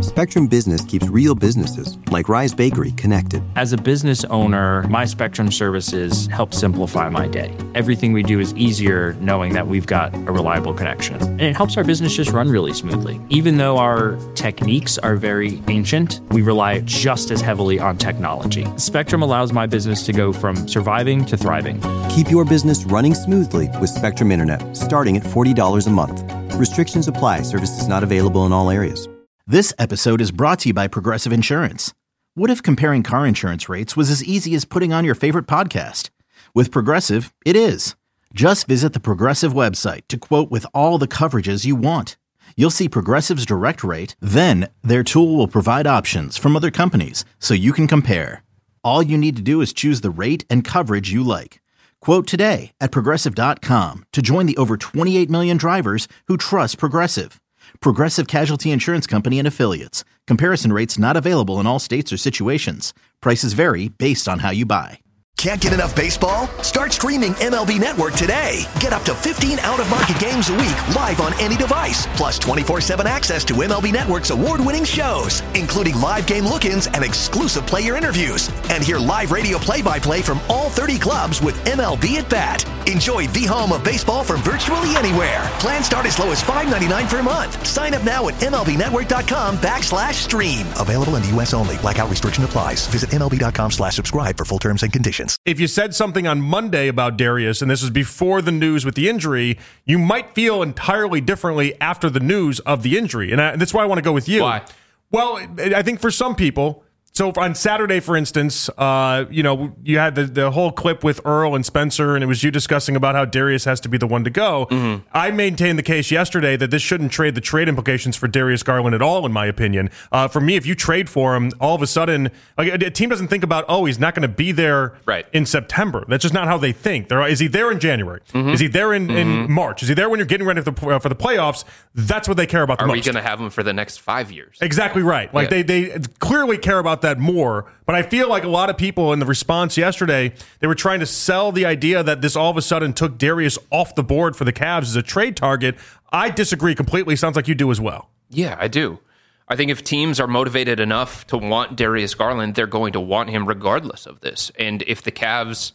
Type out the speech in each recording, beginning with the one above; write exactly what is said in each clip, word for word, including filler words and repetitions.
Spectrum Business keeps real businesses, like Rise Bakery, connected. As a business owner, my Spectrum services help simplify my day. Everything we do is easier knowing that we've got a reliable connection. And it helps our business just run really smoothly. Even though our techniques are very ancient, we rely just as heavily on technology. Spectrum allows my business to go from surviving to thriving. Keep your business running smoothly with Spectrum Internet, starting at forty dollars a month. Restrictions apply. Services not available in all areas. This episode is brought to you by Progressive Insurance. What if comparing car insurance rates was as easy as putting on your favorite podcast? With Progressive, it is. Just visit the Progressive website to quote with all the coverages you want. You'll see Progressive's direct rate, then their tool will provide options from other companies so you can compare. All you need to do is choose the rate and coverage you like. Quote today at Progressive dot com to join the over twenty-eight million drivers who trust Progressive. Progressive Casualty Insurance Company and Affiliates. Comparison rates not available in all states or situations. Prices vary based on how you buy. Can't get enough baseball? Start streaming M L B Network today. Get up to fifteen out-of-market games a week live on any device. Plus twenty-four seven access to M L B Network's award-winning shows, including live game look-ins and exclusive player interviews. And hear live radio play-by-play from all thirty clubs with M L B at Bat. Enjoy the home of baseball from virtually anywhere. Plans start as low as five ninety-nine per month. Sign up now at MLBnetwork.com backslash stream. Available in the U S only. Blackout restriction applies. Visit MLB.com slash subscribe for full terms and conditions. If you said something on Monday about Darius, and this was before the news with the injury, you might feel entirely differently after the news of the injury. And I, that's why I want to go with you. Why? Well, I think for some people, so on Saturday, for instance, uh, you know, you had the, the whole clip with Earl and Spencer, and it was you discussing about how Darius has to be the one to go. Mm-hmm. I maintained the case yesterday that this shouldn't trade the trade implications for Darius Garland at all, in my opinion. Uh, for me, if you trade for him, all of a sudden, like, a, a team doesn't think about, oh, he's not going to be there right. in September. That's just not how they think. They're, is he there in January? Mm-hmm. Is he there in, mm-hmm. in March? Is he there when you're getting ready for the, uh, for the playoffs? That's what they care about the Are most. Are we going to have him for the next five years? Exactly right. Like yeah. they, they clearly care about that more. But I feel like a lot of people in the response yesterday, they were trying to sell the idea that this all of a sudden took Darius off the board for the Cavs as a trade target. I disagree completely. Sounds like you do as well. Yeah, I do. I think if teams are motivated enough to want Darius Garland, they're going to want him regardless of this. And if the Cavs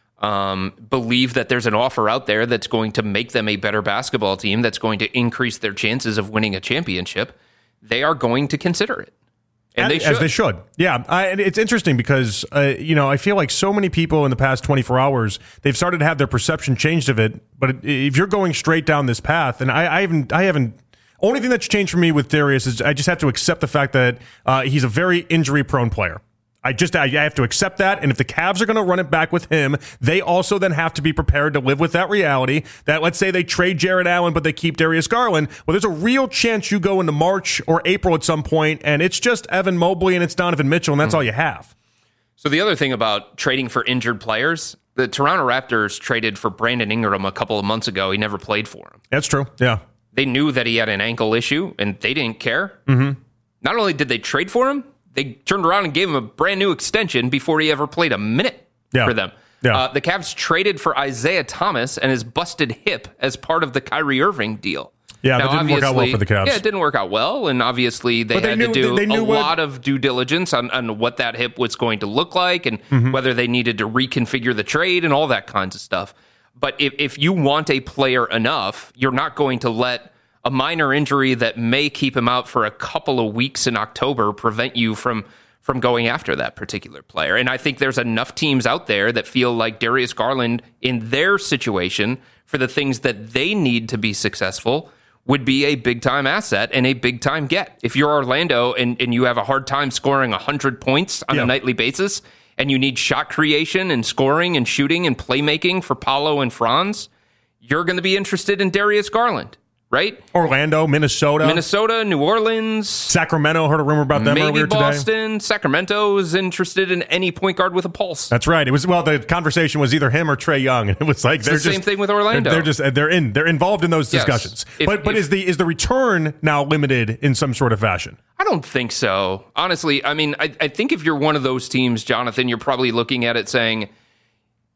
um, believe that there's an offer out there that's going to make them a better basketball team, that's going to increase their chances of winning a championship, they are going to consider it. And they should. As they should. Yeah. I, and it's interesting because, uh, you know, I feel like so many people in the past twenty-four hours, they've started to have their perception changed of it. But if you're going straight down this path, and I, I haven't, I haven't, only thing that's changed for me with Darius is I just have to accept the fact that uh, he's a very injury prone player. I just I have to accept that, and if the Cavs are going to run it back with him, they also then have to be prepared to live with that reality that, let's say they trade Jared Allen, but they keep Darius Garland. Well, there's a real chance you go into March or April at some point, and it's just Evan Mobley and it's Donovan Mitchell, and that's mm. all you have. So the other thing about trading for injured players, the Toronto Raptors traded for Brandon Ingram a couple of months ago. He never played for him. That's true, yeah. They knew that he had an ankle issue, and they didn't care. Mm-hmm. Not only did they trade for him, they turned around and gave him a brand new extension before he ever played a minute yeah. for them. Yeah. Uh, the Cavs traded for Isaiah Thomas and his busted hip as part of the Kyrie Irving deal. Yeah, now, that didn't work out well for the Cavs. Yeah, it didn't work out well, and obviously they, they had knew, to do they, they a what, lot of due diligence on, on what that hip was going to look like and mm-hmm. whether they needed to reconfigure the trade and all that kinds of stuff. But if, if you want a player enough, you're not going to let a minor injury that may keep him out for a couple of weeks in October prevent you from from going after that particular player. And I think there's enough teams out there that feel like Darius Garland in their situation for the things that they need to be successful would be a big-time asset and a big-time get. If you're Orlando and, and you have a hard time scoring one hundred points on yeah. a nightly basis and you need shot creation and scoring and shooting and playmaking for Paolo and Franz, you're going to be interested in Darius Garland. Right? Orlando, Minnesota. Minnesota, New Orleans. Sacramento, heard a rumor about them maybe earlier today. Boston. Sacramento is interested in any point guard with a pulse. That's right. It was, well, the conversation was either him or Trae Young. And it was like, it's they're the just, same thing with Orlando. They're, they're just, they're in, they're involved in those discussions. Yes. If, but, but if, is the, is the return now limited in some sort of fashion? I don't think so. Honestly, I mean, I, I think if you're one of those teams, Jonathan, you're probably looking at it saying,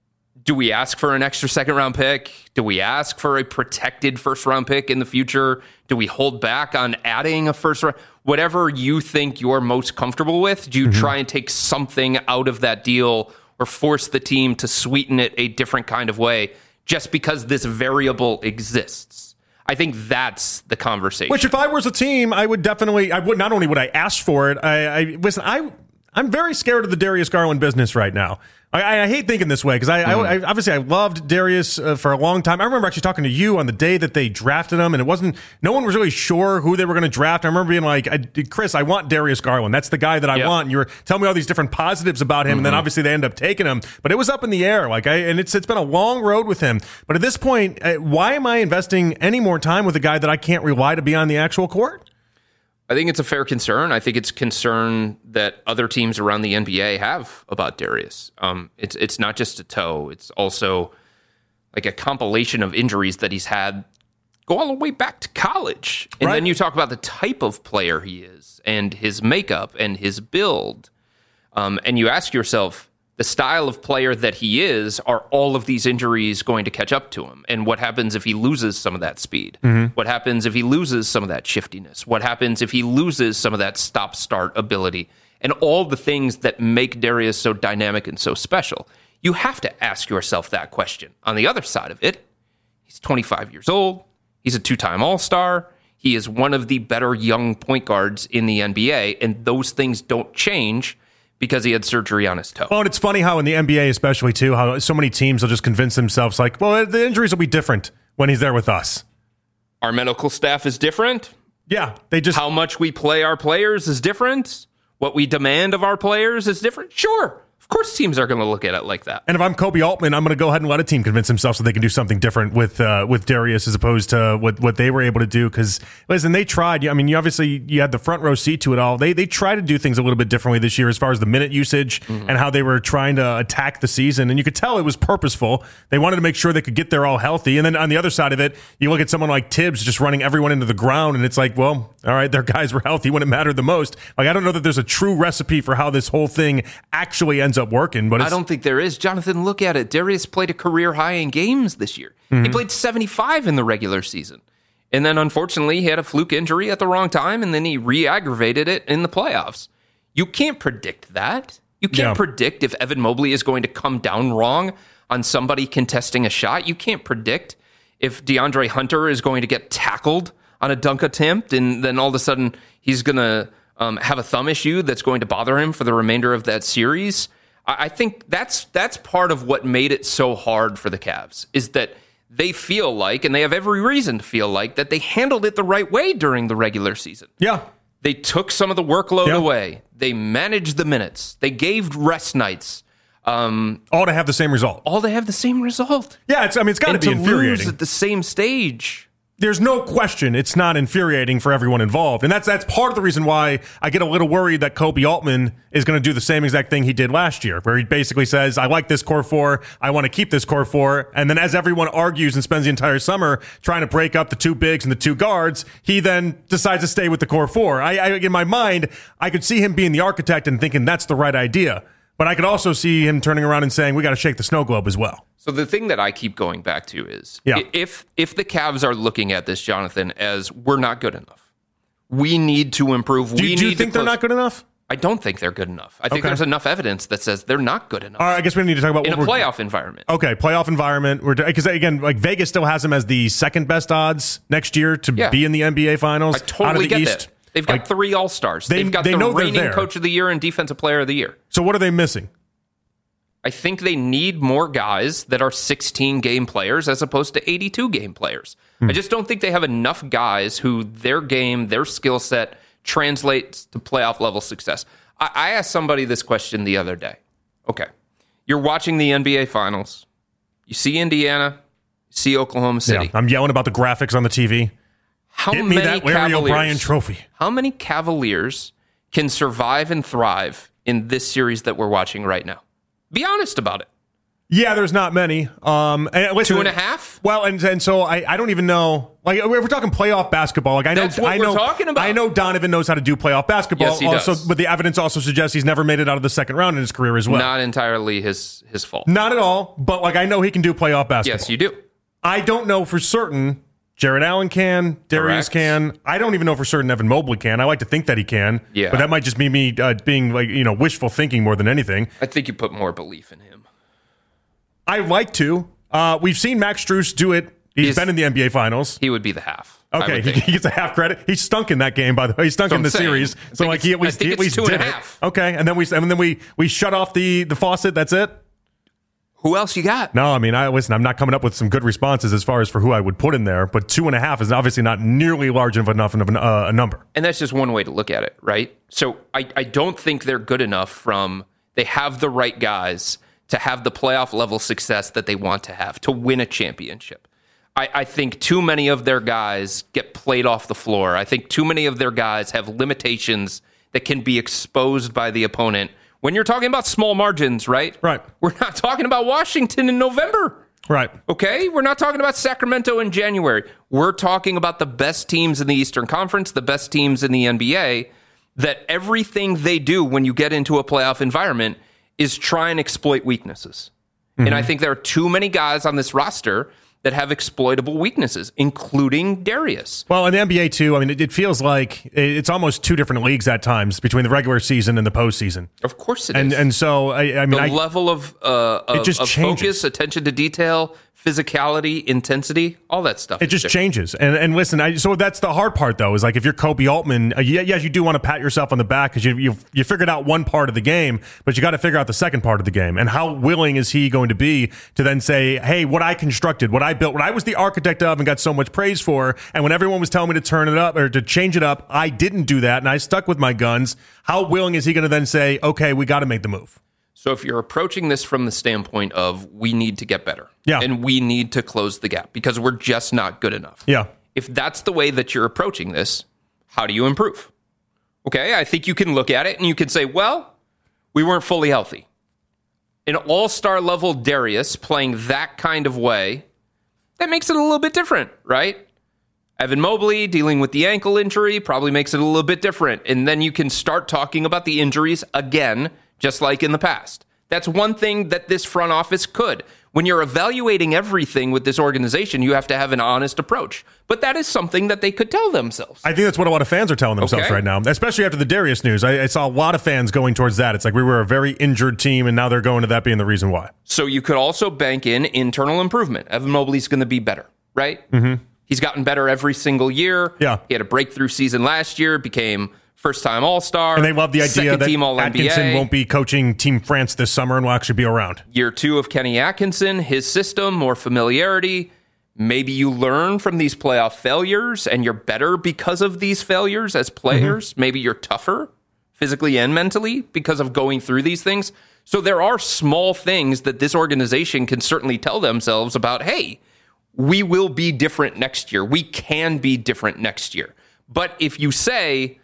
do we ask for an extra second round pick? Do we ask for a protected first round pick in the future? Do we hold back on adding a first round? Whatever you think you're most comfortable with, do you mm-hmm. try and take something out of that deal or force the team to sweeten it a different kind of way just because this variable exists? I think that's the conversation. Which, if I was a team, I would definitely, I would, not only would I ask for it, I, I listen, I, I'm very scared of the Darius Garland business right now. I, I hate thinking this way because I, mm. I, I obviously I loved Darius uh, for a long time. I remember actually talking to you on the day that they drafted him, and it wasn't, no one was really sure who they were going to draft. I remember being like, I, Chris, I want Darius Garland. That's the guy that I yep. want. And you were telling me all these different positives about him, mm-hmm. and then obviously they end up taking him. But it was up in the air, like I, and it's it's been a long road with him. But at this point, uh, why am I investing any more time with a guy that I can't rely to be on the actual court? I think it's a fair concern. I think it's a concern that other teams around the N B A have about Darius. Um, it's it's not just a toe. It's also like a compilation of injuries that he's had go all the way back to college. And right. then you talk about the type of player he is and his makeup and his build. Um, and you ask yourself, the style of player that he is, are all of these injuries going to catch up to him? And what happens if he loses some of that speed? Mm-hmm. What happens if he loses some of that shiftiness? What happens if he loses some of that stop-start ability? And all the things that make Darius so dynamic and so special. You have to ask yourself that question. On the other side of it, he's twenty-five years old. He's a two-time All-Star. He is one of the better young point guards in the N B A, and those things don't change because he had surgery on his toe. Well, and it's funny how in the N B A especially, too, how so many teams will just convince themselves like, well, the injuries will be different when he's there with us. Our medical staff is different. Yeah, they just... How much we play our players is different. What we demand of our players is different. Sure. Of course teams are going to look at it like that. And if I'm Kobe Altman, I'm going to go ahead and let a team convince themselves so they can do something different with uh, with Darius as opposed to what, what they were able to do. Because, listen, they tried. I mean, you obviously, you had the front row seat to it all. They they tried to do things a little bit differently this year as far as the minute usage mm-hmm. and how they were trying to attack the season. And you could tell it was purposeful. They wanted to make sure they could get there all healthy. And then on the other side of it, you look at someone like Tibbs just running everyone into the ground. And it's like, well, all right, their guys were healthy when it mattered the most. Like, I don't know that there's a true recipe for how this whole thing actually ends up working. But it's, I don't think there is. Jonathan, look at it. Darius played a career high in games this year. Mm-hmm. He played seventy-five in the regular season. And then, unfortunately, he had a fluke injury at the wrong time, and then he re-aggravated it in the playoffs. You can't predict that. You can't yeah. predict if Evan Mobley is going to come down wrong on somebody contesting a shot. You can't predict if DeAndre Hunter is going to get tackled on a dunk attempt, and then all of a sudden he's going to um, have a thumb issue that's going to bother him for the remainder of that series. I think that's that's part of what made it so hard for the Cavs, is that they feel like, and they have every reason to feel like, that they handled it the right way during the regular season. Yeah. They took some of the workload yeah. away. They managed the minutes. They gave rest nights. Um, all to have the same result. All to have the same result. Yeah, it's, I mean, it's got to be infuriating. Lose at the same stage. There's no question it's not infuriating for everyone involved. And that's that's part of the reason why I get a little worried that Kobe Altman is going to do the same exact thing he did last year, where he basically says, I like this core four, I want to keep this core four. And then as everyone argues and spends the entire summer trying to break up the two bigs and the two guards, he then decides to stay with the core four. I, I in my mind, I could see him being the architect and thinking that's the right idea. But I could also see him turning around and saying, we got to shake the snow globe as well. So the thing that I keep going back to is, yeah. if if the Cavs are looking at this, Jonathan, as we're not good enough, we need to improve. Do, we do you need think to they're not good enough? I don't think they're good enough. I think okay. there's enough evidence that says they're not good enough. All right, I guess we need to talk about in what a playoff environment. Okay, playoff environment. Because again, like Vegas still has them as the second best odds next year to yeah. be in the N B A Finals. I totally out of the get East. that. They've got like, three All-Stars. They, They've got they the know reigning Coach of the Year and Defensive Player of the Year. So what are they missing? I think they need more guys that are sixteen-game players as opposed to eighty-two-game players. Hmm. I just don't think they have enough guys who their game, their skill set translates to playoff-level success. I, I asked somebody this question the other day. Okay, you're watching the N B A Finals. You see Indiana, you see Oklahoma City. Yeah, I'm yelling about the graphics on the T V. How Get me many that Larry Cavaliers, O'Brien trophy. How many Cavaliers can survive and thrive in this series that we're watching right now? Be honest about it. Yeah, there's not many. Um, and listen, Two and a half? Well, and and so I, I don't even know. Like, if we're talking playoff basketball, like I know, That's what I we're know, talking about. I know Donovan knows how to do playoff basketball. Yes, he also, does. But the evidence also suggests he's never made it out of the second round in his career as well. Not entirely his his fault. Not at all. But like I know he can do playoff basketball. Yes, you do. I don't know for certain. Jared Allen can. Darius Correct. can. I don't even know for certain Evan Mobley can. I like to think that he can. Yeah. But that might just be me uh, being like you know wishful thinking more than anything. I think you put more belief in him. I like to. Uh, we've seen Max Strus do it. He's, He's- been in the N B A Finals. He would be the half. I Okay, would he, think. he gets a half credit. He stunk in that game, by the way. He stunk That's in the what I'm saying. series. I So think like he at it's- I least, think he at it's least two and did a it. half. Okay, and then we and then we we shut off the the faucet. That's it. Who else you got? No, I mean, I listen. I'm not coming up with some good responses as far as for who I would put in there, but two and a half is obviously not nearly large enough enough of an, uh, a number. And that's just one way to look at it, right? So I, I don't think they're good enough from they have the right guys to have the playoff level success that they want to have, to win a championship. I, I think too many of their guys get played off the floor. I think too many of their guys have limitations that can be exposed by the opponent. When you're talking about small margins, right? Right. We're not talking about Washington in November. Right. Okay, we're not talking about Sacramento in January. We're talking about the best teams in the Eastern Conference, the best teams in the N B A, that everything they do when you get into a playoff environment is try and exploit weaknesses. Mm-hmm. And I think there are too many guys on this roster that have exploitable weaknesses, including Darius. Well, in the N B A too, I mean, it, it feels like it's almost two different leagues at times between the regular season and the postseason. Of course it and, is. And so, I, I mean, the I, level of, uh, of, it just of changes. focus, attention to detail, physicality, intensity, all that stuff. It just changes. And and listen, I, so that's the hard part, though, is like if you're Kobe Altman, uh, yeah, yes, you do want to pat yourself on the back because you, you you figured out one part of the game, but you got to figure out the second part of the game. And how willing is he going to be to then say, hey, what I constructed, what I built, what I was the architect of and got so much praise for, and when everyone was telling me to turn it up or to change it up, I didn't do that and I stuck with my guns. How willing is he going to then say, okay, we got to make the move? So if you're approaching this from the standpoint of we need to get better, yeah, and we need to close the gap because we're just not good enough. Yeah. If that's the way that you're approaching this, how do you improve? Okay, I think you can look at it and you can say, well, we weren't fully healthy. An all-star level Darius playing that kind of way, that makes it a little bit different, right? Evan Mobley dealing with the ankle injury probably makes it a little bit different. And then you can start talking about the injuries again, just like in the past. That's one thing that this front office could. When you're evaluating everything with this organization, you have to have an honest approach. But that is something that they could tell themselves. I think that's what a lot of fans are telling themselves Okay. right now, especially after the Darius news. I, I saw a lot of fans going towards that. It's like we were a very injured team, and now they're going to that being the reason why. So you could also bank in internal improvement. Evan Mobley's going to be better, right? Mm-hmm. He's gotten better every single year. Yeah. He had a breakthrough season last year, became first-time All-Star. And they love the idea that team All-N B A. Atkinson won't be coaching Team France this summer and will actually be around. Year two of Kenny Atkinson, his system, more familiarity. Maybe you learn from these playoff failures and you're better because of these failures as players. Mm-hmm. Maybe you're tougher physically and mentally because of going through these things. So there are small things that this organization can certainly tell themselves about, hey, we will be different next year. We can be different next year. But if you say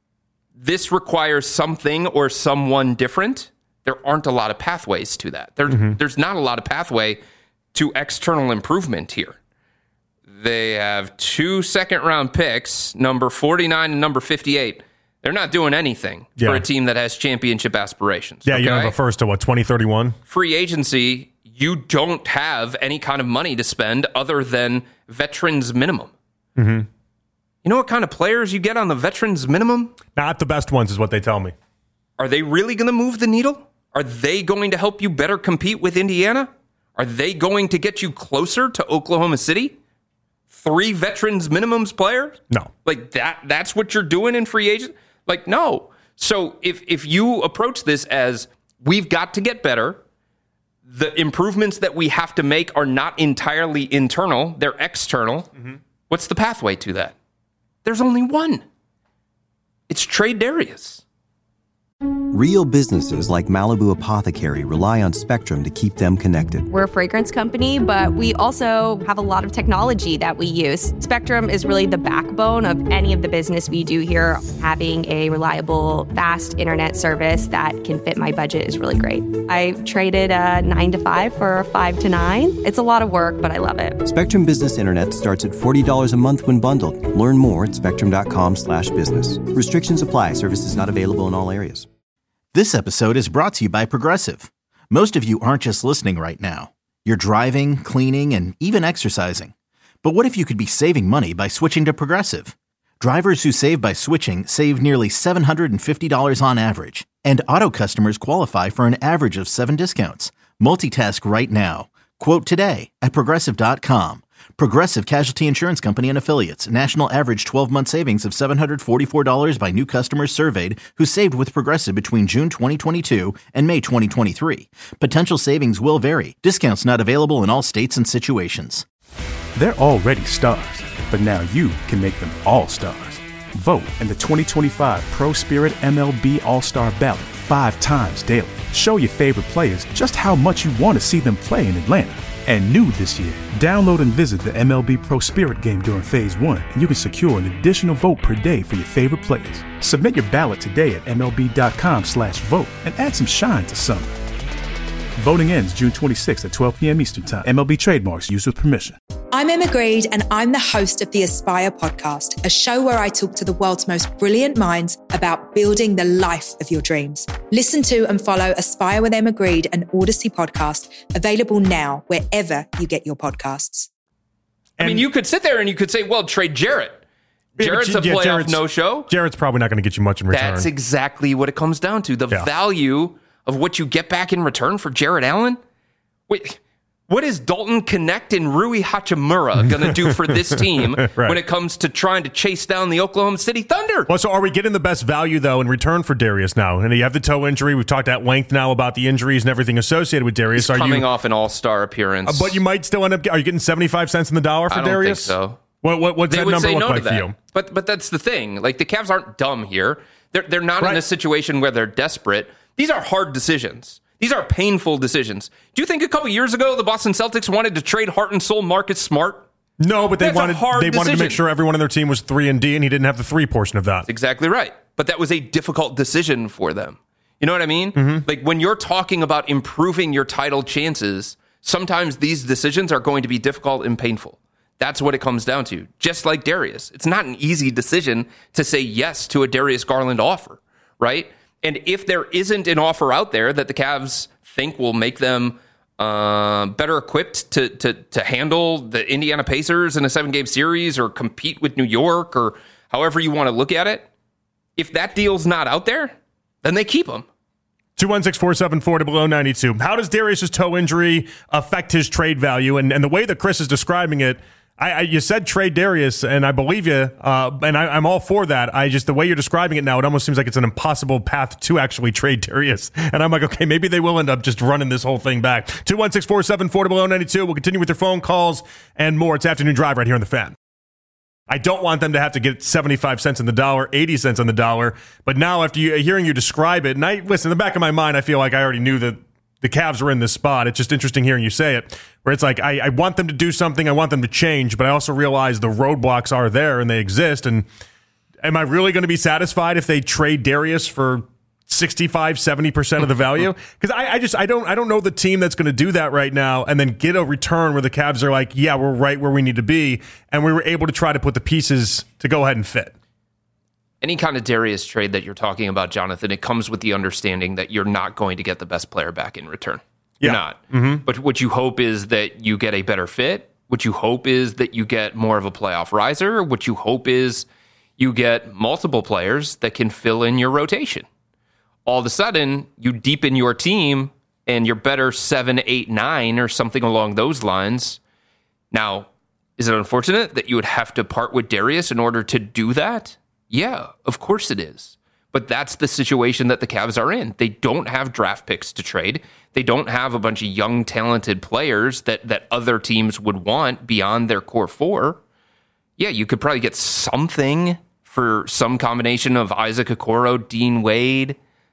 this requires something or someone different, there aren't a lot of pathways to that. There, mm-hmm. There's not a lot of pathway to external improvement here. They have two second-round picks, number forty-nine and number fifty-eight. They're not doing anything yeah. for a team that has championship aspirations. Yeah, okay? you don't have a first to what, twenty thirty-one? Free agency, you don't have any kind of money to spend other than veterans minimum. Mm-hmm. You know what kind of players you get on the veterans minimum? Not the best ones is what they tell me. Are they really going to move the needle? Are they going to help you better compete with Indiana? Are they going to get you closer to Oklahoma City? Three veterans minimums players? No. Like that that's what you're doing in free agent? Like, no. So if if you approach this as we've got to get better, the improvements that we have to make are not entirely internal, they're external. Mm-hmm. What's the pathway to that? There's only one. It's trade Darius. Real businesses like Malibu Apothecary rely on Spectrum to keep them connected. We're a fragrance company, but we also have a lot of technology that we use. Spectrum is really the backbone of any of the business we do here. Having a reliable, fast internet service that can fit my budget is really great. I traded a nine to five for a five to nine. It's a lot of work, but I love it. Spectrum Business Internet starts at forty dollars a month when bundled. Learn more at spectrum.com slash business. Restrictions apply. Services not available in all areas. This episode is brought to you by Progressive. Most of you aren't just listening right now. You're driving, cleaning, and even exercising. But what if you could be saving money by switching to Progressive? Drivers who save by switching save nearly seven hundred fifty dollars on average. And auto customers qualify for an average of seven discounts. Multitask right now. Quote today at Progressive dot com. Progressive Casualty Insurance Company and Affiliates. National average twelve-month savings of seven hundred forty-four dollars by new customers surveyed who saved with Progressive between June twenty twenty-two and May twenty twenty-three. Potential savings will vary. Discounts not available in all states and situations. They're already stars, but now you can make them all stars. Vote in the twenty twenty-five Pro Spirit M L B All-Star Ballot five times daily. Show your favorite players just how much you want to see them play in Atlanta. And new this year, download and visit the M L B Pro Spirit game during Phase one, and you can secure an additional vote per day for your favorite players. Submit your ballot today at MLB.com slash vote and add some shine to summer. Voting ends June twenty-sixth at twelve p.m. Eastern Time. M L B trademarks used with permission. I'm Emma Greed, and I'm the host of the Aspire podcast, a show where I talk to the world's most brilliant minds about building the life of your dreams. Listen to and follow Aspire with Emma Greed, an Odyssey podcast, available now wherever you get your podcasts. I mean, you could sit there and you could say, well, trade Jarrett. Jarrett's yeah, a playoff Jarrett's, no-show. Jarrett's probably not going to get you much in return. That's exactly what it comes down to. The yeah. value of what you get back in return for Jarrett Allen. Wait, what is Dalton Connect and Rui Hachimura going to do for this team right. when it comes to trying to chase down the Oklahoma City Thunder? Well, so are we getting the best value, though, in return for Darius now? And you have the toe injury. We've talked at length now about the injuries and everything associated with Darius. He's are coming you, off an all-star appearance. Uh, but you might still end up... Are you getting seventy-five cents in the dollar for I don't Darius? think so. What, what, what's they that number look no like for you? But, but that's the thing. Like, the Cavs aren't dumb here. They're, they're not right. in a situation where they're desperate. These are hard decisions. These are painful decisions. Do you think a couple years ago the Boston Celtics wanted to trade heart and soul Marcus Smart? No, but they That's wanted they decision. wanted to make sure everyone on their team was three and D, and he didn't have the three portion of that. That's exactly right. But that was a difficult decision for them. You know what I mean? Mm-hmm. Like when you're talking about improving your title chances, sometimes these decisions are going to be difficult and painful. That's what it comes down to. Just like Darius. It's not an easy decision to say yes to a Darius Garland offer, right? And if there isn't an offer out there that the Cavs think will make them uh, better equipped to, to to handle the Indiana Pacers in a seven-game series or compete with New York or however you want to look at it, if that deal's not out there, then they keep him. two one six, four seven four, below ninety-two. How does Darius's toe injury affect his trade value? And, and the way that Chris is describing it, I, I, you said trade Darius, and I believe you, uh, and I, I'm all for that. I just, the way you're describing it now, it almost seems like it's an impossible path to actually trade Darius. And I'm like, okay, maybe they will end up just running this whole thing back. two one six, four seven four, below ninety-two. We'll continue with your phone calls and more. It's Afternoon Drive right here on The Fan. I don't want them to have to get seventy-five cents on the dollar, eighty cents on the dollar. But now after you, hearing you describe it, and I, listen, in the back of my mind, I feel like I already knew that the Cavs were in this spot. It's just interesting hearing you say it, where it's like, I, I want them to do something. I want them to change, but I also realize the roadblocks are there and they exist. And am I really going to be satisfied if they trade Darius for sixty-five, seventy percent of the value? Because I, I just, I don't, I don't know the team that's going to do that right now and then get a return where the Cavs are like, yeah, we're right where we need to be. And we were able to try to put the pieces to go ahead and fit. Any kind of Darius trade that you're talking about, Jonathan, it comes with the understanding that you're not going to get the best player back in return. You're yeah. not. Mm-hmm. But what you hope is that you get a better fit. What you hope is that you get more of a playoff riser. What you hope is you get multiple players that can fill in your rotation. All of a sudden, you deepen your team and you're better seven, eight, nine, or something along those lines. Now, is it unfortunate that you would have to part with Darius in order to do that? Yeah, of course it is. But that's the situation that the Cavs are in. They don't have draft picks to trade. They don't have a bunch of young, talented players that, that other teams would want beyond their core four. Yeah, you could probably get something for some combination of Isaac Okoro, Dean Wade,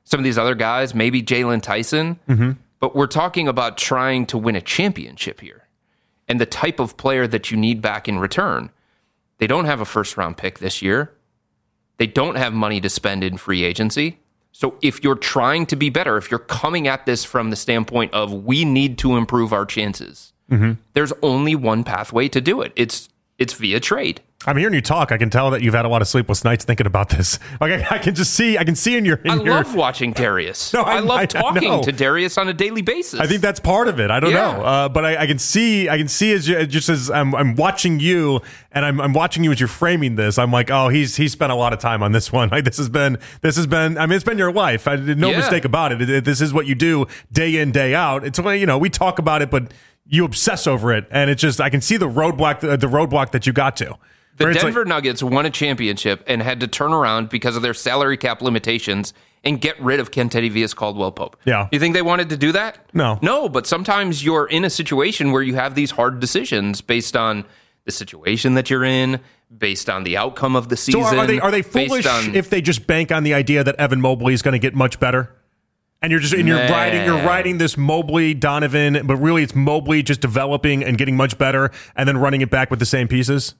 some of these other guys, maybe Jalen Tyson. Mm-hmm. But we're talking about trying to win a championship here and the type of player that you need back in return. They don't have a first-round pick this year. They don't have money to spend in free agency. So if you're trying to be better, if you're coming at this from the standpoint of we need to improve our chances, mm-hmm. there's only one pathway to do it. It's it's via trade. I'm hearing you talk. I can tell that you've had a lot of sleepless nights thinking about this. Like I, I can just see, I can see in your. In I your, love watching Darius. No, I, I love I, talking I to Darius on a daily basis. I think that's part of it. I don't yeah. know, uh, but I, I can see, I can see as you, just as I'm, I'm watching you, and I'm, I'm watching you as you're framing this. I'm like, oh, he's he's spent a lot of time on this one. Like this has been, this has been. I mean, it's been your life. I, no yeah. mistake about it. It, it. This is what you do day in, day out. It's you know, we talk about it, but you obsess over it, and it's just I can see the roadblock, the, the roadblock that you got to. The Denver like, Nuggets won a championship and had to turn around because of their salary cap limitations and get rid of Kentady Vias-Caldwell-Pope. Yeah. You think they wanted to do that? No. No, but sometimes you're in a situation where you have these hard decisions based on the situation that you're in, based on the outcome of the season. So are they are they foolish on, if they just bank on the idea that Evan Mobley is going to get much better? And you're just and you're Man. riding you're riding this Mobley Donovan, but really it's Mobley just developing and getting much better and then running it back with the same pieces?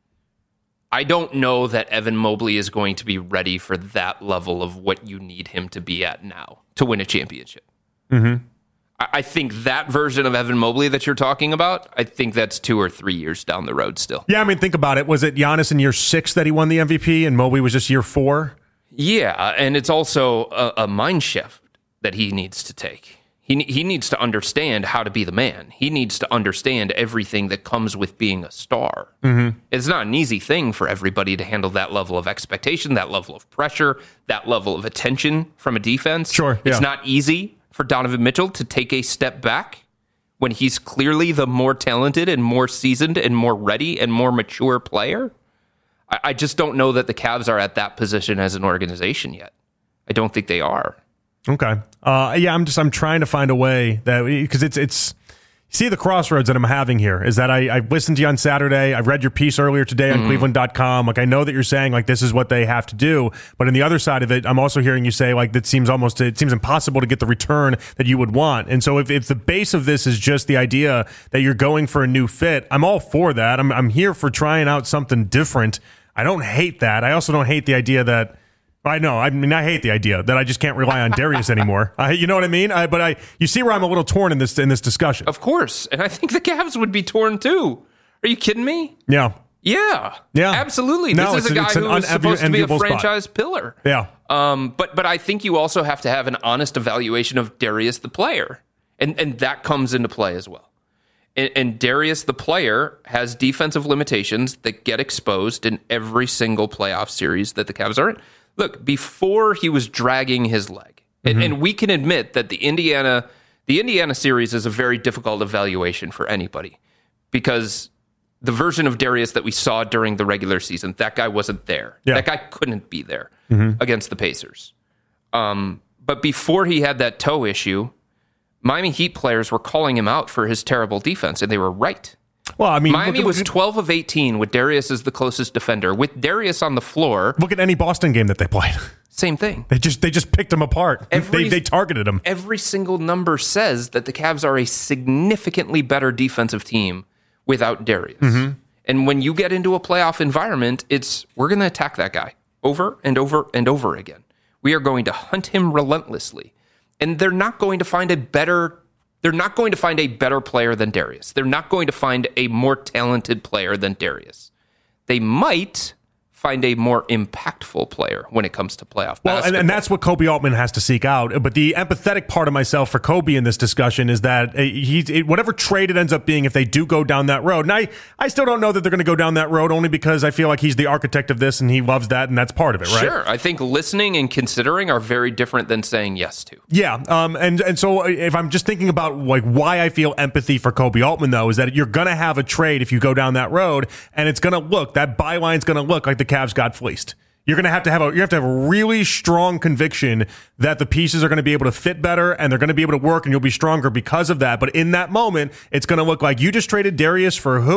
I don't know that Evan Mobley is going to be ready for that level of what you need him to be at now to win a championship. Mm-hmm. I, I think that version of Evan Mobley that you're talking about, I think that's two or three years down the road still. Yeah, I mean, think about it. Was it Giannis in year six that he won the M V P and Mobley was just year four? Yeah, and it's also a, a mind shift that he needs to take. He he needs to understand how to be the man. He needs to understand everything that comes with being a star. Mm-hmm. It's not an easy thing for everybody to handle that level of expectation, that level of pressure, that level of attention from a defense. Sure, yeah. It's not easy for Donovan Mitchell to take a step back when he's clearly the more talented and more seasoned and more ready and more mature player. I, I just don't know that the Cavs are at that position as an organization yet. I don't think they are. Okay. Uh, yeah, I'm just I'm trying to find a way that because it's it's see the crossroads that I'm having here is that I, I listened to you on Saturday. I read your piece earlier today on mm-hmm. Cleveland dot com. Like I know that you're saying like this is what they have to do, but on the other side of it, I'm also hearing you say like that seems almost it seems impossible to get the return that you would want. And so if, if the base of this is just the idea that you're going for a new fit, I'm all for that. I'm I'm here for trying out something different. I don't hate that. I also don't hate the idea that. I know. I mean, I hate the idea that I just can't rely on Darius anymore. I, you know what I mean? I, but I, you see where I'm a little torn in this in this discussion. Of course, and I think the Cavs would be torn too. Are you kidding me? Yeah. Yeah. Yeah. Absolutely. No, this is a guy who is supposed to be a franchise spot. pillar. Yeah. Um. But but I think you also have to have an honest evaluation of Darius the player, and and that comes into play as well. And, and Darius the player has defensive limitations that get exposed in every single playoff series that the Cavs are in. Look, before he was dragging his leg, mm-hmm. and, and we can admit that the Indiana, the Indiana series is a very difficult evaluation for anybody because the version of Darius that we saw during the regular season, that guy wasn't there. Yeah. That guy couldn't be there mm-hmm. against the Pacers. Um, but before he had that toe issue, Miami Heat players were calling him out for his terrible defense, and they were right. Well, I mean, Miami look, was look, twelve of eighteen with Darius as the closest defender. With Darius on the floor, look at any Boston game that they played. Same thing. They just they just picked him apart. Every, they they targeted him. Every single number says that the Cavs are a significantly better defensive team without Darius. Mm-hmm. And when you get into a playoff environment, it's we're going to attack that guy over and over and over again. We are going to hunt him relentlessly, and they're not going to find a better. They're not going to find a better player than Darius. They're not going to find a more talented player than Darius. They might find a more impactful player when it comes to playoff well, basketball. And, and that's what Kobe Altman has to seek out. But the empathetic part of myself for Kobe in this discussion is that he's it, whatever trade it ends up being, if they do go down that road. And I, I still don't know that they're going to go down that road only because I feel like he's the architect of this and he loves that and that's part of it, right? Sure. I think listening and considering are very different than saying yes to. Yeah. Um. And, and so if I'm just thinking about like why I feel empathy for Kobe Altman, though, is that you're going to have a trade if you go down that road and it's going to look, that byline's going to look like the Cavs got fleeced. You're going to have to have a you have to have a really strong conviction that the pieces are going to be able to fit better and they're going to be able to work and you'll be stronger because of that. But in that moment, it's going to look like you just traded Darius for who?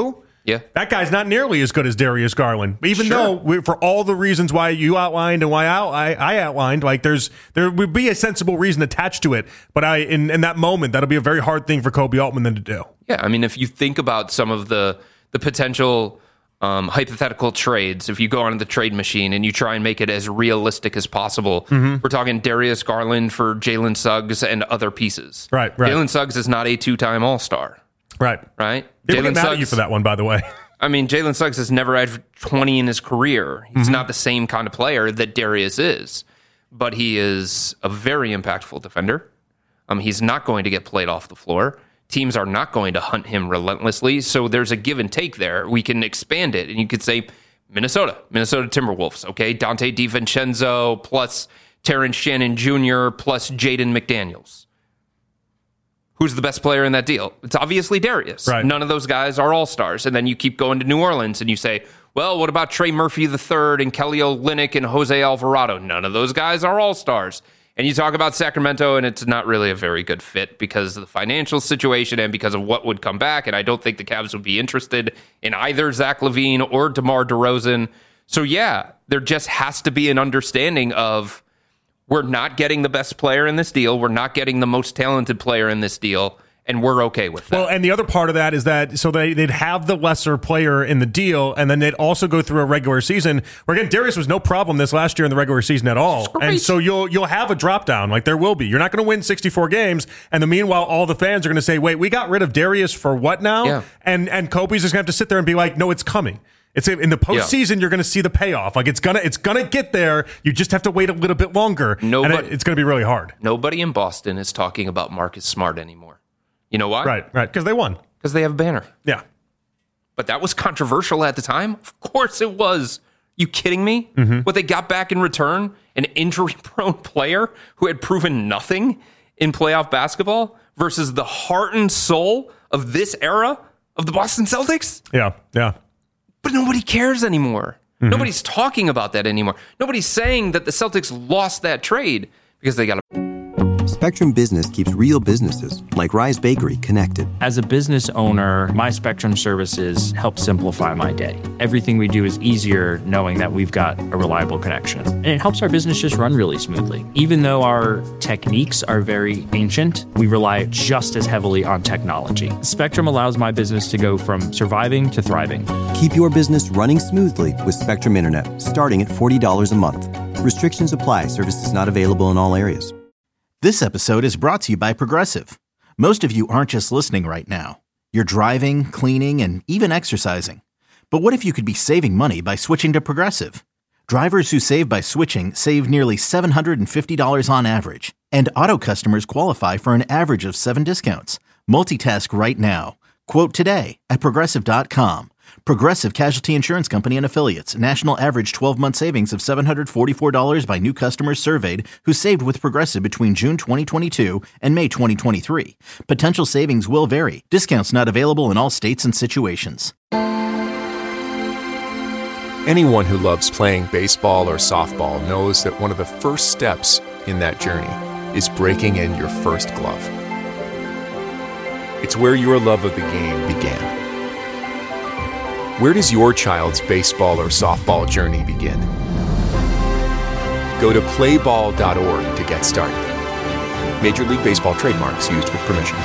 Yeah. That guy's not nearly as good as Darius Garland, even sure. though we, for all the reasons why you outlined and why I, I outlined, like there's there would be a sensible reason attached to it. But I in, in that moment, that'll be a very hard thing for Koby Altman then to do. Yeah, I mean, if you think about some of the the potential um, hypothetical trades, if you go onto the trade machine and you try and make it as realistic as possible, mm-hmm. we're talking Darius Garland for Jalen Suggs and other pieces. Right, right. Jalen Suggs is not a two-time All-Star. Right. Right? They get mad at you for that one, by the way. I mean, Jalen Suggs has never averaged twenty in his career. He's mm-hmm. not the same kind of player that Darius is, but he is a very impactful defender. Um, he's not going to get played off the floor. Teams are not going to hunt him relentlessly, so there's a give and take there. We can expand it, and you could say Minnesota, Minnesota Timberwolves, okay? Dante DiVincenzo plus Terrence Shannon Junior plus Jaden McDaniels. Who's the best player in that deal? It's obviously Darius. Right. None of those guys are all-stars. And then you keep going to New Orleans and you say, well, what about Trey Murphy the third and Kelly Olynyk and Jose Alvarado? None of those guys are all-stars. And you talk about Sacramento, and it's not really a very good fit because of the financial situation and because of what would come back. And I don't think the Cavs would be interested in either Zach LaVine or DeMar DeRozan. So, yeah, there just has to be an understanding of we're not getting the best player in this deal. We're not getting the most talented player in this deal, and we're okay with that. Well, and the other part of that is that so they, they'd have the lesser player in the deal, and then they'd also go through a regular season where, again, Darius was no problem this last year in the regular season at all. And so you'll you'll have a drop down, like there will be. You're not going to win sixty-four games, and the meanwhile, all the fans are going to say, wait, we got rid of Darius for what now? Yeah. And, and Kobe's just going to have to sit there and be like, no, it's coming. It's in the postseason. Yeah. You're going to see the payoff. Like it's gonna, it's gonna get there. You just have to wait a little bit longer. Nobody, and it, it's going to be really hard. Nobody in Boston is talking about Marcus Smart anymore. You know why? Right, right. Because they won. Because they have a banner. Yeah. But that was controversial at the time. Of course it was. You kidding me? Mm-hmm. What they got back in return? An injury-prone player who had proven nothing in playoff basketball versus the heart and soul of this era of the Boston Celtics? Yeah, yeah. But nobody cares anymore. Mm-hmm. Nobody's talking about that anymore. Nobody's saying that the Celtics lost that trade because they got a... Spectrum Business keeps real businesses, like Rise Bakery, connected. As a business owner, my Spectrum services help simplify my day. Everything we do is easier knowing that we've got a reliable connection. And it helps our business just run really smoothly. Even though our techniques are very ancient, we rely just as heavily on technology. Spectrum allows my business to go from surviving to thriving. Keep your business running smoothly with Spectrum Internet, starting at forty dollars a month. Restrictions apply. Services not available in all areas. This episode is brought to you by Progressive. Most of you aren't just listening right now. You're driving, cleaning, and even exercising. But what if you could be saving money by switching to Progressive? Drivers who save by switching save nearly seven hundred fifty dollars on average. And auto customers qualify for an average of seven discounts. Multitask right now. Quote today at Progressive dot com. Progressive Casualty Insurance Company and Affiliates. National average twelve-month savings of seven hundred forty-four dollars by new customers surveyed who saved with Progressive between June twenty twenty-two and May twenty twenty-three. Potential savings will vary. Discounts not available in all states and situations. Anyone who loves playing baseball or softball knows that one of the first steps in that journey is breaking in your first glove. It's where your love of the game began. Where does your child's baseball or softball journey begin? Go to play ball dot org to get started. Major League Baseball trademarks used with permission.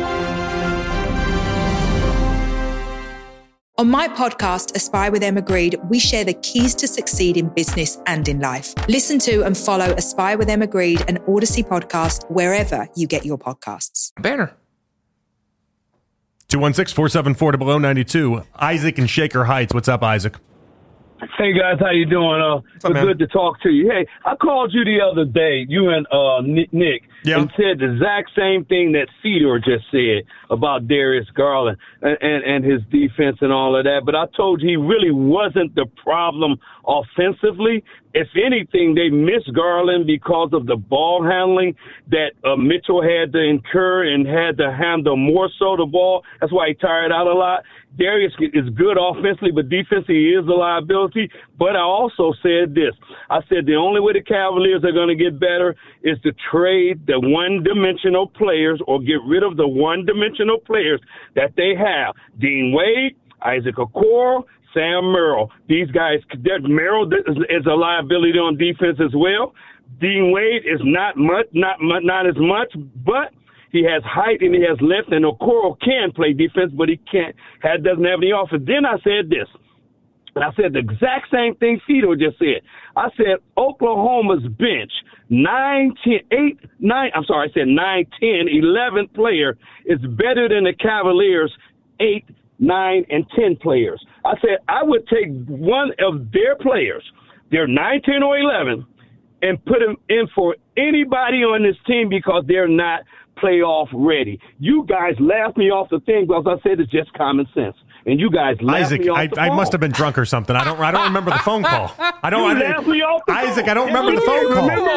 On my podcast, Aspire with Emma Grede, we share the keys to succeed in business and in life. Listen to and follow Aspire with Emma Grede, an Odyssey podcast, wherever you get your podcasts. Banner. two one six, four seven four, below ninety-two. Isaac in Shaker Heights. What's up, Isaac? Hey, guys. How you doing? Uh, it's up, good to talk to you. Hey, I called you the other day, you and uh, Nick, yeah. and said the exact same thing that Fedor just said about Darius Garland and, and, and his defense and all of that. But I told you he really wasn't the problem offensively. If anything, they missed Garland because of the ball handling that uh, Mitchell had to incur and had to handle more so the ball. That's why he tired out a lot. Darius is good offensively, but defensively he is a liability. But I also said this. I said the only way the Cavaliers are going to get better is to trade the one-dimensional players or get rid of the one-dimensional players that they have. Dean Wade, Isaac Okoro, Sam Merrill. These guys, Merrill is a liability on defense as well. Dean Wade is not much, not not as much, but he has height and he has length, and Okoro can play defense, but he can't, had, doesn't have any offense. Then I said this, and I said the exact same thing Fedor just said. I said Oklahoma's bench, nine, ten, eight, nine, I'm sorry, I said nine, ten, eleven player is better than the Cavaliers' eight, nine, and ten players. I said I would take one of their players, their nine, ten, or eleven, and put them in for anybody on this team because they're not playoff ready. You guys laughed me off the thing because I said it's just common sense. And you guys laughed Isaac, me off I, the I phone. must have been drunk or something. I don't I don't remember the phone call. I don't You I laughed me off the Isaac, phone. I don't remember And the you phone call. remember-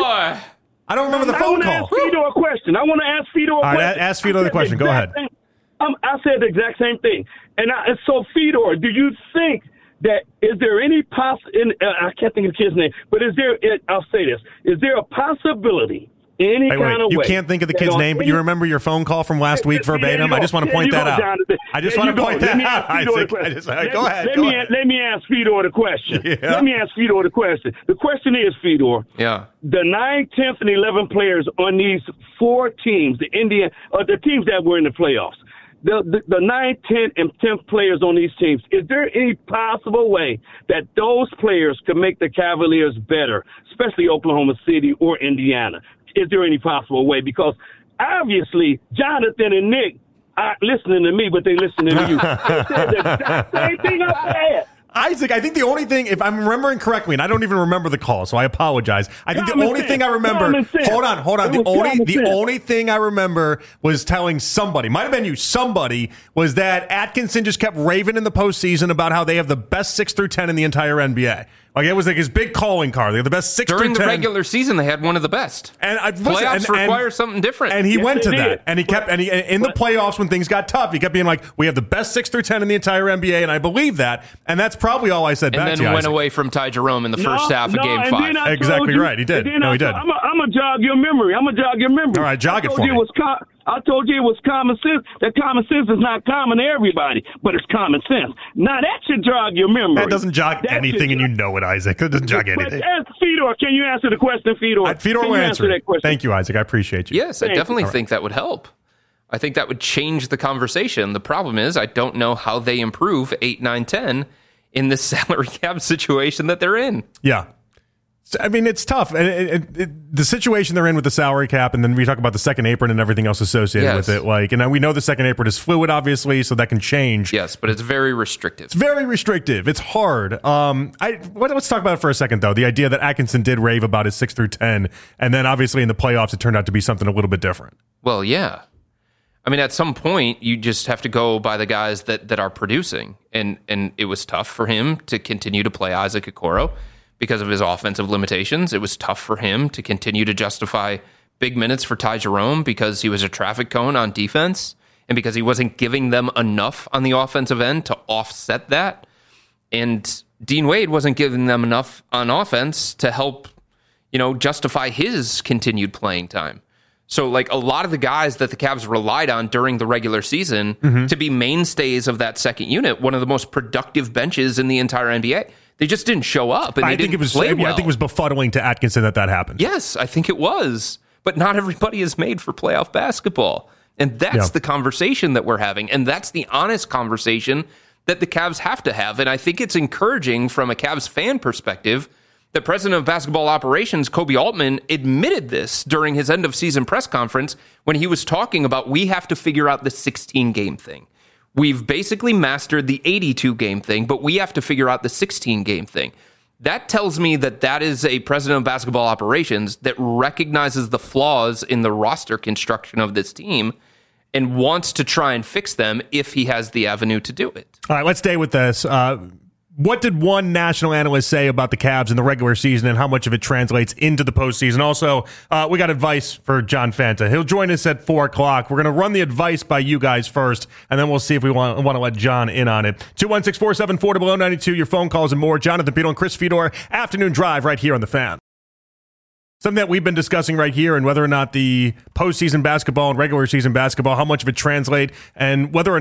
I don't remember the I phone want to call. ask Fedor a question. I want to ask Fedor a All right, question. ask Fedor I the said question. Go exact ahead. same- Um, I said the exact same thing. And, I, and so, Fedor, do you think that is there any poss? In, uh, I can't think of the kid's name, but is there? It, I'll say this: is there a possibility, any Wait, kind wait. of You way? can't think of the that kid's on name, but any- you remember your phone call from last week There you verbatim. go. I just want to There point you that go, out. Jonathan. I just There want you to point go. Let that me out, ask Fedor the Isaac. I question. just, all right, Let go me- ahead. Let go me ahead. let me ask Fedor the question. Yeah. Let me ask Fedor the question. The question is, Fedor. Yeah. The nine, tenth, and eleventh players on these four teams, the Indian, uh, the teams that were in the playoffs, the, the the nine, tenth, and tenth players on these teams, is there any possible way that those players could make the Cavaliers better, especially Oklahoma City or Indiana? Is there any possible way? Because obviously, Jonathan and Nick are listening to me, but they listening to you. They said the exact same thing I said. Isaac, I think the only thing, if I'm remembering correctly, and I don't even remember the call, so I apologize. I think Common the only sense. thing I remember, Common sense. hold on, hold on. It The was only, common the sense. only thing I remember was telling somebody, might have been you, somebody, was that Atkinson just kept raving in the postseason about how they have the best six through ten in the entire N B A. Like it was like his big calling card. They have the best six During through the ten. regular season, they had one of the best. And I, listen, Playoffs and, require and, something different. And he Yes, went to they that, did. and he kept, and he in the playoffs when things got tough, he kept being like, "We have the best six through ten in the entire N B A," and I believe that, and that's probably all I said and back then to you, went Isaac. away from Ty Jerome in the No, first half no, of Game and Five. then I told Exactly you- right. He did. and then No, I he did. told- I'm going to jog your memory. I'm going to jog your memory. All right, jog I it told for you me. It was com- I told you it was common sense. That common sense is not common to everybody, but it's common sense. Now, that should jog your memory. That doesn't jog That anything, should and you jog- know it, Isaac. That doesn't jog But anything. ask Fedor, can you answer the question, Fedor? Uh, Fedor can will you answer that it. question? Thank you, Isaac. I appreciate you. Yes, I Thank you. definitely All right. think that would help. I think that would change the conversation. The problem is I don't know how they improve eight, nine, ten in this salary cap situation that they're in. Yeah. So, I mean, it's tough. And it, it, it, the situation they're in with the salary cap, and then we talk about the second apron and everything else associated Yes. with it. Like, and we know the second apron is fluid, obviously, so that can change. Yes, but it's very restrictive. It's very restrictive. It's hard. Um, I what, let's talk about it for a second, though. The idea that Atkinson did rave about his six through ten, and then obviously in the playoffs, it turned out to be something a little bit different. Well, yeah. I mean, at some point, you just have to go by the guys that, that are producing. And and it was tough for him to continue to play Isaac Okoro because of his offensive limitations. It was tough for him to continue to justify big minutes for Ty Jerome because he was a traffic cone on defense and because he wasn't giving them enough on the offensive end to offset that. And Dean Wade wasn't giving them enough on offense to help, you know, justify his continued playing time. So, like, a lot of the guys that the Cavs relied on during the regular season mm-hmm. to be mainstays of that second unit, one of the most productive benches in the entire N B A, they just didn't show up. And they I didn't think it was. play I, mean, well. I think it was befuddling to Atkinson that that happened. Yes, I think it was. But not everybody is made for playoff basketball. And that's Yeah. the conversation that we're having. And that's the honest conversation that the Cavs have to have. And I think it's encouraging from a Cavs fan perspective that President of Basketball Operations, Kobe Altman, admitted this during his end-of-season press conference when he was talking about we have to figure out the sixteen-game thing. We've basically mastered the eighty-two-game thing, but we have to figure out the sixteen-game thing. That tells me that that is a President of Basketball Operations that recognizes the flaws in the roster construction of this team and wants to try and fix them if he has the avenue to do it. All right, let's stay with this. Uh, what did one national analyst say about the Cavs in the regular season and how much of it translates into the postseason? Also, uh, we got advice for John Fanta. He'll join us at four o'clock. We're going to run the advice by you guys first, and then we'll see if we want, want to let John in on it. two one six, four seven four, zero zero nine two, your phone calls and more. Jonathan Peterson and Chris Fedor, afternoon drive right here on The Fan. Something that we've been discussing right here, and whether or not the postseason basketball and regular season basketball, how much of it translate, and whether or not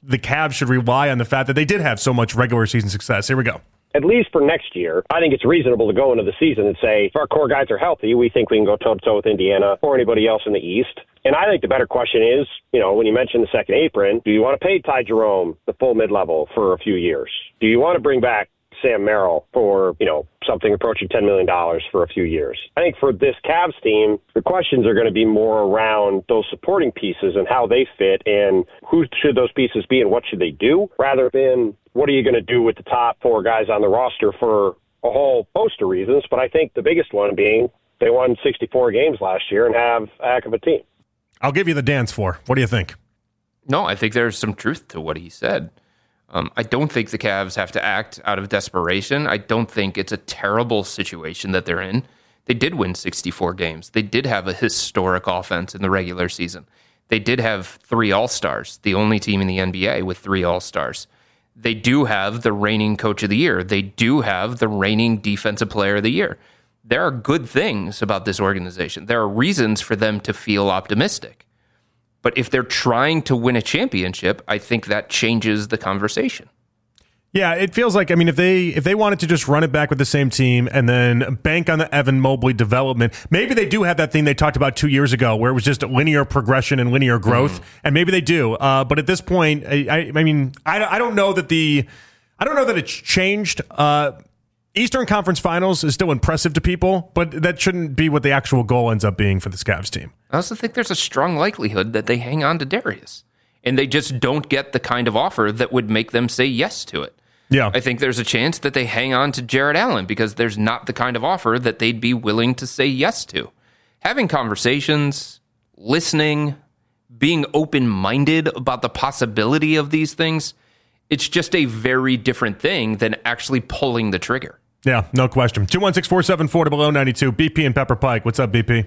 the Cavs should rely on the fact that they did have so much regular season success. Here we go. At least for next year, I think it's reasonable to go into the season and say, if our core guys are healthy, we think we can go toe-to-toe with Indiana or anybody else in the East. And I think the better question is, you know, when you mentioned the second apron, do you want to pay Ty Jerome the full mid-level for a few years? Do you want to bring back Sam Merrill for, you know, something approaching ten million dollars for a few years? I think for this Cavs team, the questions are going to be more around those supporting pieces and how they fit and who should those pieces be and what should they do, rather than what are you going to do with the top four guys on the roster for a whole host of reasons. But I think the biggest one being they won sixty-four games last year and have a heck of a team. I'll give you the dance floor. What do you think? No, I think there's some truth to what he said. Um, I don't think the Cavs have to act out of desperation. I don't think it's a terrible situation that they're in. They did win sixty-four games. They did have a historic offense in the regular season. They did have three All-Stars, the only team in the N B A with three All-Stars. They do have the reigning Coach of the Year. They do have the reigning Defensive Player of the Year. There are good things about this organization. There are reasons for them to feel optimistic. But if they're trying to win a championship, I think that changes the conversation. Yeah, it feels like, I mean, if they if they wanted to just run it back with the same team and then bank on the Evan Mobley development, maybe they do have that thing they talked about two years ago where it was just a linear progression and linear growth, mm. and maybe they do. Uh, but at this point, I, I, I mean, I, I don't know that the I don't know that it's changed. Uh, Eastern Conference Finals is still impressive to people, but that shouldn't be what the actual goal ends up being for the Cavs team. I also think there's a strong likelihood that they hang on to Darius, and they just don't get the kind of offer that would make them say yes to it. Yeah, I think there's a chance that they hang on to Jarrett Allen because there's not the kind of offer that they'd be willing to say yes to. Having conversations, listening, being open-minded about the possibility of these things, it's just a very different thing than actually pulling the trigger. Yeah, no question. two one six, four seven four, below ninety-two. B P and Pepper Pike. What's up, B P?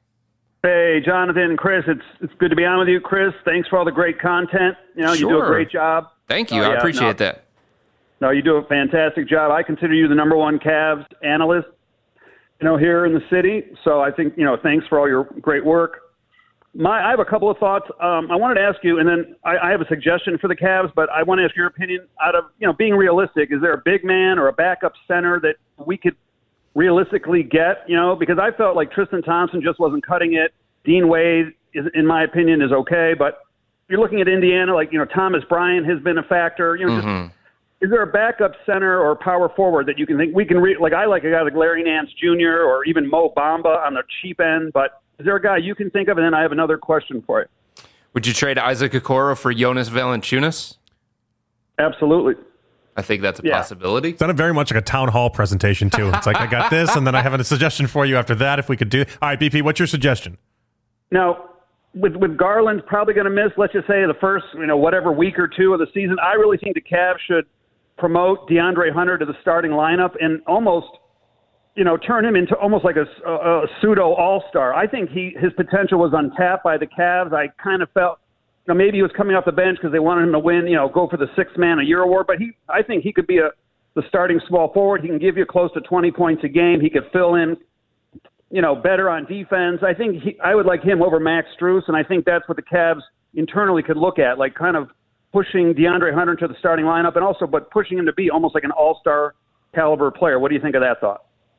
Hey, Jonathan and Chris. It's it's good to be on with you, Chris. Thanks for all the great content. You know, sure. You do a great job. Thank you. Uh, I yeah, appreciate no, that. No, you do a fantastic job. I consider you the number one Cavs analyst, you know, here in the city. So I think, you know, thanks for all your great work. My, I have a couple of thoughts. Um, I wanted to ask you, and then I, I have a suggestion for the Cavs, but I want to ask your opinion. Out of, you know, being realistic, is there a big man or a backup center that we could realistically get? You know, because I felt like Tristan Thompson just wasn't cutting it. Dean Wade, is, in my opinion, is okay, but you're looking at Indiana, like, you know, Thomas Bryant has been a factor. You know, mm-hmm. just, is there a backup center or power forward that you can think we can re- like? I like a guy like Larry Nance Junior or even Mo Bamba on the cheap end, but. Is there a guy you can think of? And then I have another question for you. Would you trade Isaac Okoro for Jonas Valanciunas? Absolutely. I think that's a yeah. possibility. It sounded very much like a town hall presentation, too. It's like, I got this, and then I have a suggestion for you after that, if we could do. All right, B P, what's your suggestion? Now, with with Garland probably going to miss, let's just say, the first, you know, whatever week or two of the season, I really think the Cavs should promote DeAndre Hunter to the starting lineup and almost – you know, turn him into almost like a, a, a pseudo all-star. I think he his potential was untapped by the Cavs. I kind of felt, you know, maybe he was coming off the bench because they wanted him to win, you know, go for the sixth man a year award. But he, I think he could be a the starting small forward. He can give you close to twenty points a game. He could fill in, you know, better on defense. I think he, I would like him over Max Strus, and I think that's what the Cavs internally could look at, like kind of pushing DeAndre Hunter to the starting lineup, and also but pushing him to be almost like an all-star caliber player. What do you think of that thought?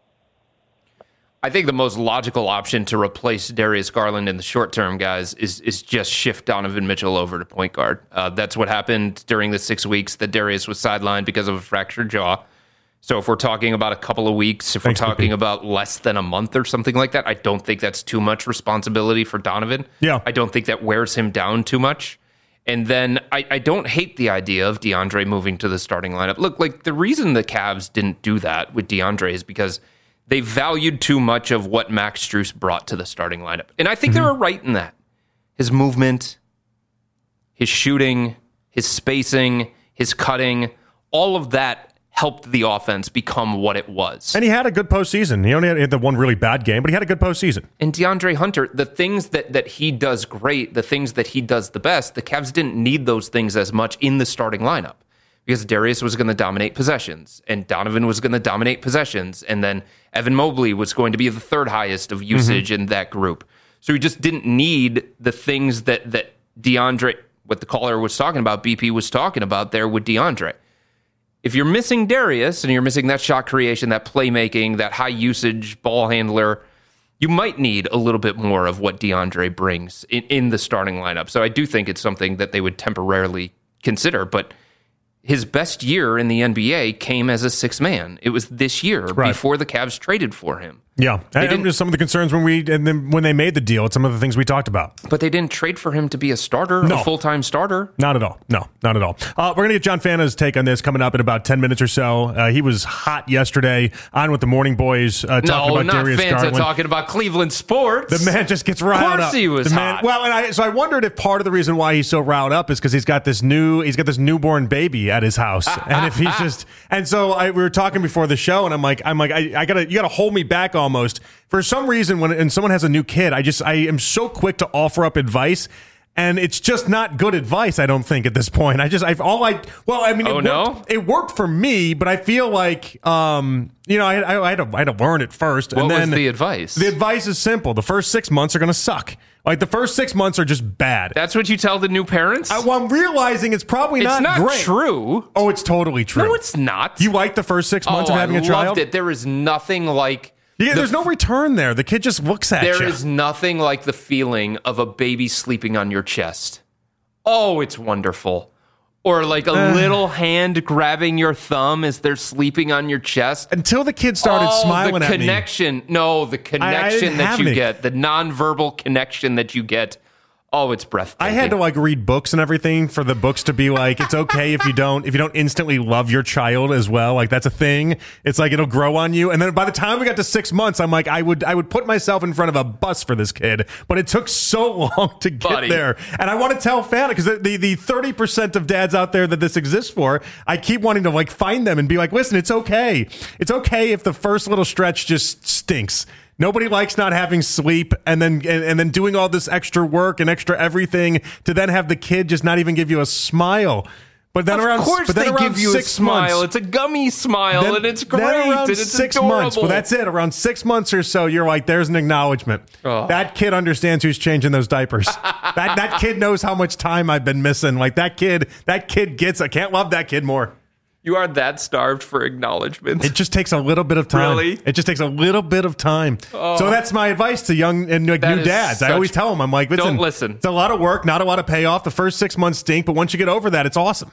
I think the most logical option to replace Darius Garland in the short term, guys, is is just shift Donovan Mitchell over to point guard. Uh, that's what happened during the six weeks that Darius was sidelined because of a fractured jaw. So if we're talking about a couple of weeks, if Thanks, we're talking B P. About less than a month or something like that, I don't think that's too much responsibility for Donovan. Yeah. I don't think that wears him down too much. And then I, I don't hate the idea of DeAndre moving to the starting lineup. Look, like the reason the Cavs didn't do that with DeAndre is because they valued too much of what Max Strus brought to the starting lineup. And I think mm-hmm. they were right in that. His movement, his shooting, his spacing, his cutting, all of that helped the offense become what it was. And he had a good postseason. He only had the one really bad game, but he had a good postseason. And DeAndre Hunter, the things that, that he does great, the things that he does the best, the Cavs didn't need those things as much in the starting lineup. Because Darius was going to dominate possessions, and Donovan was going to dominate possessions, and then Evan Mobley was going to be the third highest of usage mm-hmm. in that group. So he just didn't need the things that, that DeAndre what the caller was talking about, B P was talking about there with DeAndre. If you're missing Darius and you're missing that shot creation, that playmaking, that high usage ball handler, you might need a little bit more of what DeAndre brings in, in the starting lineup. So I do think it's something that they would temporarily consider, but his best year in the N B A came as a six man. It was this year right. before the Cavs traded for him. Yeah, and just some of the concerns when we and then when they made the deal, it's some of the things we talked about. But they didn't trade for him to be a starter, no. a full-time starter. Not at all. No, not at all. Uh, we're going to get John Fanta's take on this coming up in about ten minutes or so. Uh, he was hot yesterday on with the Morning Boys uh, talking no, about not Darius Fanta Garland. talking about Cleveland sports. The man just gets riled up. Of course up. he was the man, hot. Well, and I, so I wondered if part of the reason why he's so riled up is because he's got this new he's got this newborn baby at his house, and if he's just and so I, we were talking before the show, and I'm like I'm like I, I gotta you gotta hold me back almost. For some reason, when and someone has a new kid, I just I am so quick to offer up advice, and it's just not good advice. I don't think at this point. I just I all I well I mean it, oh, worked, no? it worked for me, but I feel like um you know I I, I, had, to, I had to learn it first. What and then was the advice? The advice is simple. The first six months are going to suck. Like the first six months are just bad. That's what you tell the new parents? I, well, I'm realizing it's probably it's not, not great. true. Oh, it's totally true. No, it's not. You like the first six months oh, of having I a child? I loved it. There is nothing like. Yeah, the there's no return there. The kid just looks at there you. There is nothing like the feeling of a baby sleeping on your chest. Oh, it's wonderful. Or like a uh, little hand grabbing your thumb as they're sleeping on your chest. Until the kid started oh, smiling the at me. connection. No, the connection I, I that you any. get, the nonverbal connection that you get. Oh, it's breathtaking. I had to like read books and everything for the books to be like, it's okay if you don't if you don't instantly love your child as well. Like that's a thing. It's like it'll grow on you. And then by the time we got to six months, I'm like, I would I would put myself in front of a bus for this kid. But it took so long to get Buddy. there. And I want to tell Fanta because the, the the thirty percent of dads out there that this exists for, I keep wanting to like find them and be like, listen, it's okay. It's okay if the first little stretch just stinks. Nobody likes not having sleep and then and, and then doing all this extra work and extra everything to then have the kid just not even give you a smile. But then of around, course but then they around give you six a smile. Months, it's a gummy smile, then, and it's great, then around and it's six adorable. months. Well, that's it. Around six months or so, you're like, there's an acknowledgement. Oh. That kid understands who's changing those diapers. that that kid knows how much time I've been missing. Like that kid, that kid gets. I can't love that kid more. You are that starved for acknowledgement. It just takes a little bit of time. Really? It just takes a little bit of time. Oh. So that's my advice to young and like, new dads. I always tell them, I'm like, listen, don't listen. It's a lot of work, not a lot of payoff. The first six months stink, but once you get over that, it's awesome.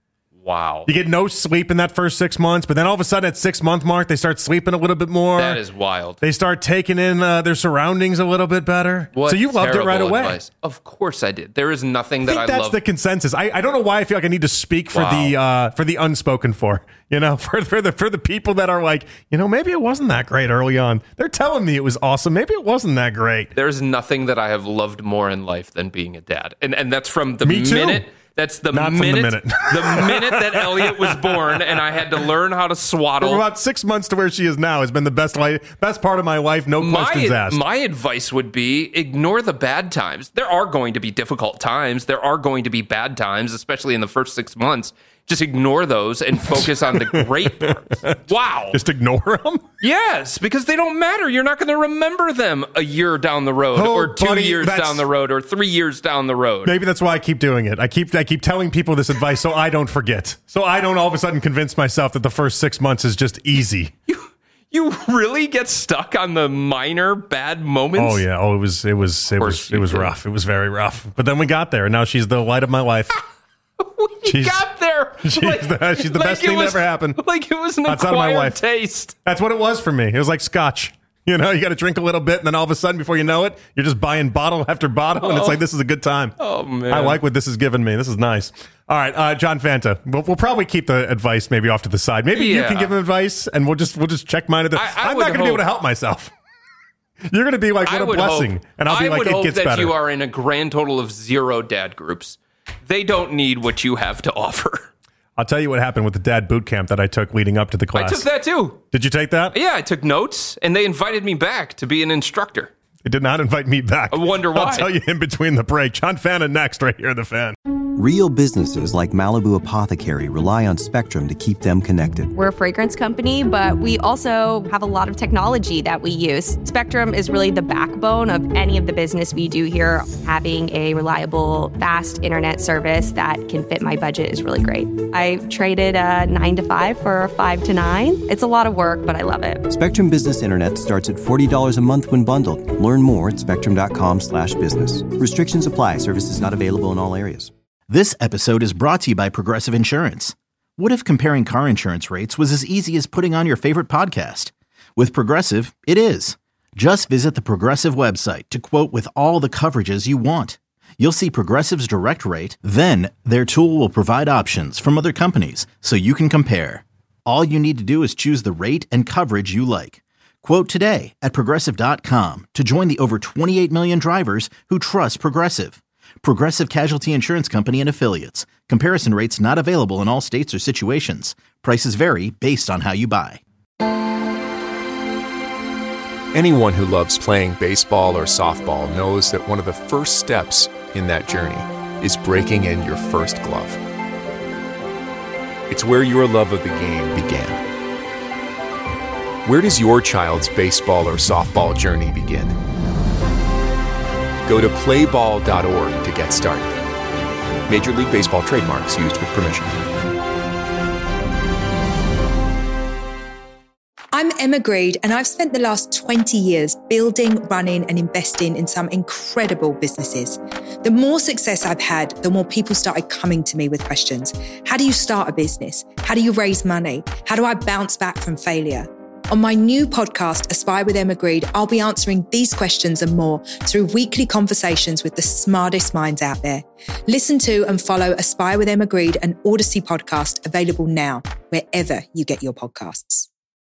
Wow. You get no sleep in that first six months, but then all of a sudden at six month mark, they start sleeping a little bit more. That is wild. They start taking in uh, their surroundings a little bit better. What so you loved it right away. Advice. Of course I did. There is nothing that I think I that's love. the consensus. I, I don't know why I feel like I need to speak for wow. the uh, for the unspoken for. You know, for, for the for the people that are like, you know, maybe it wasn't that great early on. They're telling me it was awesome. Maybe it wasn't that great. There's nothing that I have loved more in life than being a dad. And and that's from the me too. minute That's the Not minute, from the minute. the minute that Elliot was born, and I had to learn how to swaddle. From about six months to where she is now has been the best life, best part of my life. No my, questions asked. My advice would be ignore the bad times. There are going to be difficult times. There are going to be bad times, especially in the first six months. Just ignore those and focus on the great parts. Wow. Just ignore them? Yes, because they don't matter. You're not going to remember them a year down the road oh, or two buddy, years down the road or three years down the road. Maybe that's why I keep doing it. I keep I keep telling people this advice so I don't forget. So I don't all of a sudden convince myself that the first six months is just easy. You you really get stuck on the minor bad moments? Oh yeah. Oh, it was it was it was it was did. rough. It was very rough. But then we got there, and now she's the light of my life. we she's, got there. She's like, the, she's the like best thing was, that ever happened. Like it was an Outside acquired of my wife. taste. That's what it was for me. It was like scotch. You know, you got to drink a little bit, and then all of a sudden, before you know it, you're just buying bottle after bottle, and it's like, this is a good time. Oh, man. I like what this has given me. This is nice. All right, uh, John Fanta. We'll, we'll probably keep the advice maybe off to the side. Maybe yeah. you can give him advice, and we'll just we'll just check mine. At the, I, I I'm not going to be able to help myself. You're going to be like, what I a blessing. Hope, and I'll be I like, would it hope gets that better. You are in a grand total of zero dad groups. They don't need what you have to offer. I'll tell you what happened with the dad boot camp that I took leading up to the class. I took that too. Did you take that? Yeah, I took notes, and they invited me back to be an instructor. They did not invite me back. I wonder why. I'll tell you in between the break. John Fanta next, right here in The Fan. Real businesses like Malibu Apothecary rely on Spectrum to keep them connected. We're a fragrance company, but we also have a lot of technology that we use. Spectrum is really the backbone of any of the business we do here. Having a reliable, fast internet service that can fit my budget is really great. I traded a nine to five for a five to nine. It's a lot of work, but I love it. Spectrum Business Internet starts at forty dollars a month when bundled. Learn more at spectrum.com slash business. Restrictions apply. Services not available in all areas. This episode is brought to you by Progressive Insurance. What if comparing car insurance rates was as easy as putting on your favorite podcast? With Progressive, it is. Just visit the Progressive website to quote with all the coverages you want. You'll see Progressive's direct rate, then their tool will provide options from other companies so you can compare. All you need to do is choose the rate and coverage you like. Quote today at Progressive dot com to join the over twenty-eight million drivers who trust Progressive. Progressive Casualty Insurance Company and Affiliates. Comparison rates not available in all states or situations. Prices vary based on how you buy. Anyone who loves playing baseball or softball knows that one of the first steps in that journey is breaking in your first glove. It's where your love of the game began. Where does your child's baseball or softball journey begin? Go to play ball dot org to get started. Major League Baseball trademarks used with permission. I'm Emma Greed, and I've spent the last twenty years building, running, and investing in some incredible businesses. The more success I've had, the more people started coming to me with questions. How do you start a business? How do you raise money? How do I bounce back from failure? On my new podcast, Aspire with Emma Greed, I'll be answering these questions and more through weekly conversations with the smartest minds out there. Listen to and follow Aspire with Emma Greed, an Odyssey podcast available now, wherever you get your podcasts.